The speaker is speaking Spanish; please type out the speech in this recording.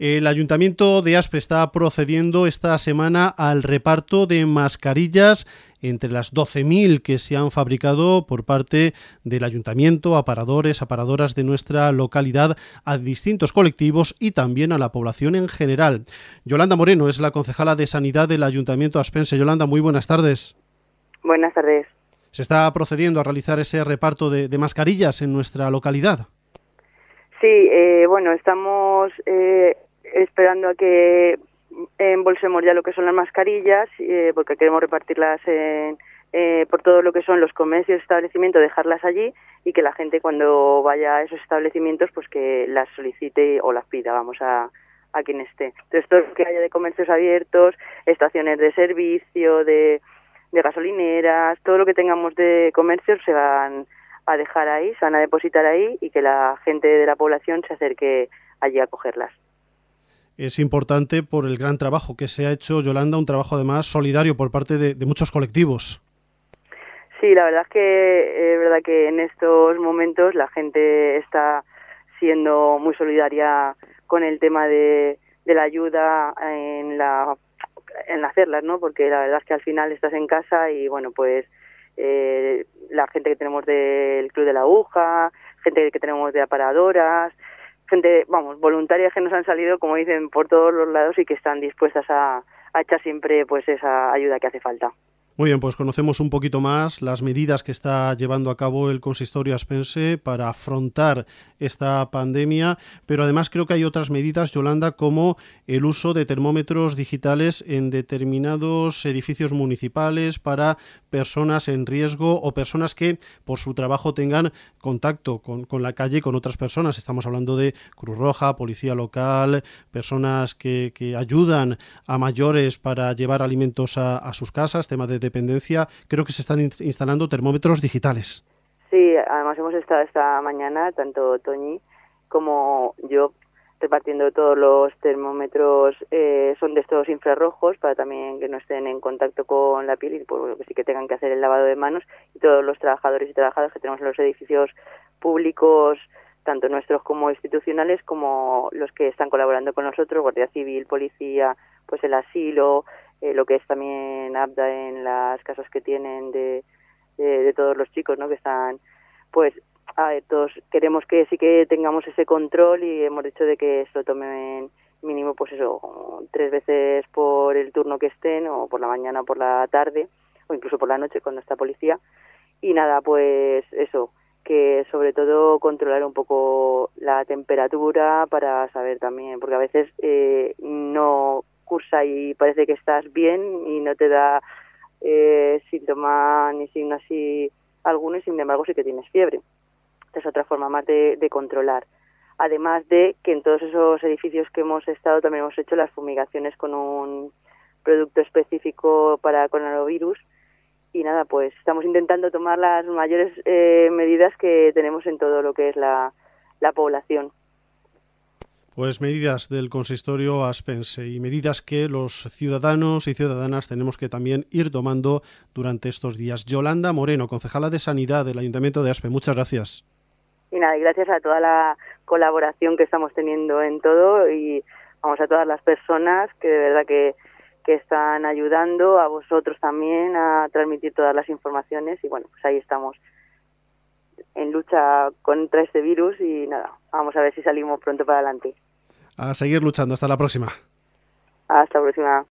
El Ayuntamiento de Aspe está procediendo esta semana al reparto de mascarillas entre las 12.000 que se han fabricado por parte del Ayuntamiento, aparadores, aparadoras de nuestra localidad, a distintos colectivos y también a la población en general. Yolanda Moreno es la concejala de Sanidad del Ayuntamiento aspense. Yolanda, muy buenas tardes. Buenas tardes. ¿Se está procediendo a realizar ese reparto de mascarillas en nuestra localidad? Sí, estamos esperando a que embolsemos ya lo que son las mascarillas, porque queremos repartirlas por todo lo que son los comercios y establecimientos, dejarlas allí y que la gente cuando vaya a esos establecimientos pues que las solicite o las pida, a quien esté. Entonces todo lo que haya de comercios abiertos, estaciones de servicio, de gasolineras, todo lo que tengamos de comercios se van a dejar ahí, se van a depositar ahí y que la gente de la población se acerque allí a cogerlas. Es importante por el gran trabajo que se ha hecho, Yolanda, un trabajo además solidario por parte de muchos colectivos. Sí, la verdad es que en estos momentos la gente está siendo muy solidaria con el tema de la ayuda en hacerlas, ¿no? Porque la verdad es que al final estás en casa y la gente que tenemos del Club de la Aguja, gente que tenemos de aparadoras, gente, voluntarias que nos han salido, como dicen, por todos los lados y que están dispuestas a echar siempre pues esa ayuda que hace falta. Muy bien, pues conocemos un poquito más las medidas que está llevando a cabo el consistorio aspense para afrontar esta pandemia, pero además creo que hay otras medidas, Yolanda, como el uso de termómetros digitales en determinados edificios municipales para personas en riesgo o personas que por su trabajo tengan contacto con la calle y con otras personas. Estamos hablando de Cruz Roja, Policía Local, personas que ayudan a mayores para llevar alimentos a sus casas, tema de dependencia. Creo que se están instalando termómetros digitales. Sí, además hemos estado esta mañana, tanto Toñi como yo, repartiendo todos los termómetros, son de estos infrarrojos para también que no estén en contacto con la piel y que sí que tengan que hacer el lavado de manos, y todos los trabajadores y trabajadoras que tenemos en los edificios públicos, tanto nuestros como institucionales, como los que están colaborando con nosotros, Guardia Civil, Policía, pues el asilo, lo que es también ABDA en las casas que tienen de todos los chicos, ¿no? Que están, pues, todos queremos que sí que tengamos ese control y hemos dicho de que esto tomen mínimo, 3 veces por el turno que estén, o por la mañana o por la tarde, o incluso por la noche cuando está policía. Y nada, pues eso, que sobre todo controlar un poco la temperatura para saber también, porque a veces no cursa y parece que estás bien y no te da síntoma ni signo así alguno, y sin embargo sí que tienes fiebre. Es otra forma más de controlar. Además de que en todos esos edificios que hemos estado también hemos hecho las fumigaciones con un producto específico para coronavirus. Y nada, pues estamos intentando tomar las mayores medidas que tenemos en todo lo que es la población. Pues medidas del consistorio aspense y medidas que los ciudadanos y ciudadanas tenemos que también ir tomando durante estos días. Yolanda Moreno, concejala de Sanidad del Ayuntamiento de Aspe, muchas gracias. Y nada, y gracias a toda la colaboración que estamos teniendo en todo y a todas las personas que de verdad que están ayudando, a vosotros también a transmitir todas las informaciones y pues ahí estamos en lucha contra este virus y nada, vamos a ver si salimos pronto para adelante. A seguir luchando, hasta la próxima. Hasta la próxima.